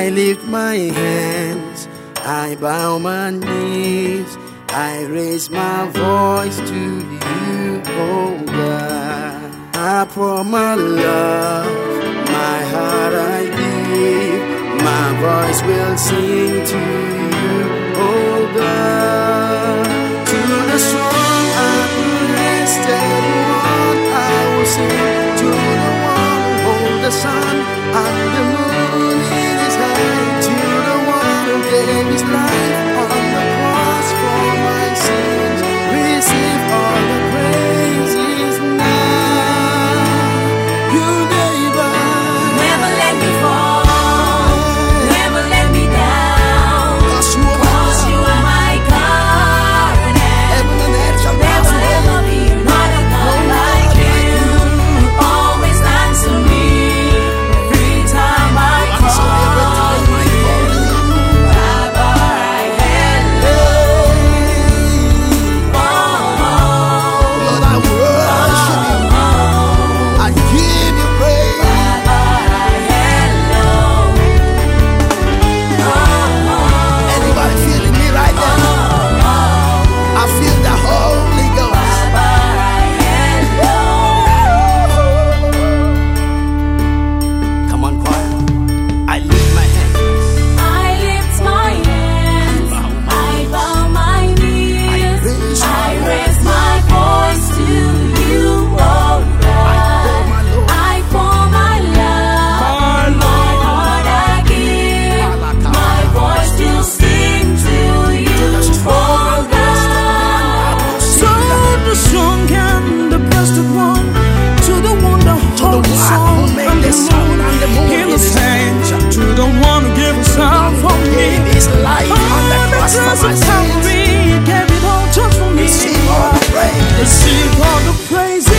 I lift my hands, I bow my knees, I raise my voice to you, oh God. I pour my love, my heart I give, my voice will sing to you, oh God. To the strong and rested one I will sing, to the one who holds the sun and the moon in his hand, to the one who gave his life on the cross for my sins. Receive all the praises now. You never let me fall, never let me down. 'Cause you are my God, heaven and earth shall pass never away. ever be another God like you. Always answer me every time I call. Baba, hello. Lord, I worship you. I give you praise. Anybody feeling me right now? I feel the Holy Ghost. Come on, choir. I lift my hands. I lift my hands, I bow my knees, I raise my voice to you, oh God. I pour my love, my heart I give, my voice will sing to you, oh God. So the strong and the blessed one, to the one that holds the sun and the moon in his hands, to the one who gave his life for me. His life on the cross for my sins. Gave it all just for me. Receive all the praise. Receive all the praise.